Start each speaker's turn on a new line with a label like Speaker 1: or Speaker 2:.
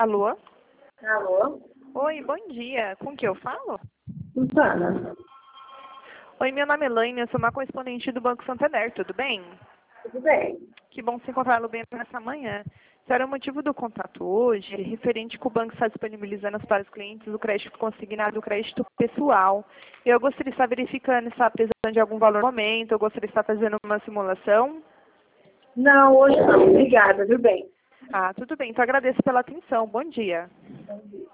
Speaker 1: Alô?
Speaker 2: Alô?
Speaker 1: Oi, bom dia. Com que eu falo?
Speaker 2: Susana,
Speaker 1: Oi, meu nome é Elaine, eu sou uma correspondente do Banco Santander, tudo bem?
Speaker 2: tudo bem?
Speaker 1: Que bom se encontrá-lo bem nessa manhã. Esse era o motivo do contato hoje, referente que o banco está disponibilizando para os clientes o crédito consignado, o crédito pessoal. Eu gostaria de estar verificando se está precisando de algum valor no momento, eu gostaria de estar fazendo uma simulação.
Speaker 2: Não, hoje não. Obrigada, tudo bem?
Speaker 1: Ah, tudo bem, então agradeço pela atenção. Bom dia.
Speaker 2: Bom dia.